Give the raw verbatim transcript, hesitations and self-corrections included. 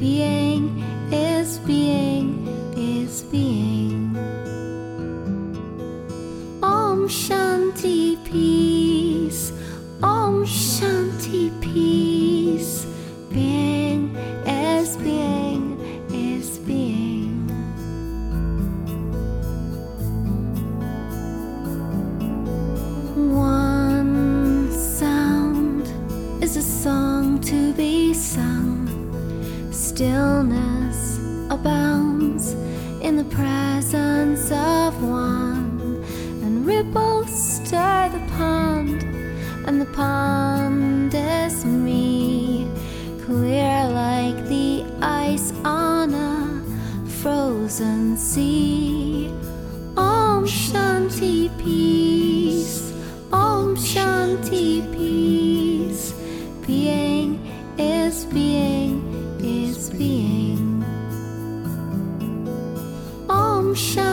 Being is being is being. Om Shanti peace. Om Shanti peace. Being is being is being. One sound is a song to be sung. Stillness abounds in the presence of one, and ripples stir the pond, and the pond is me, clear like the ice on a frozen sea. Om Shanti peace. Om Shanti peace. Being is being is being. Om Shanti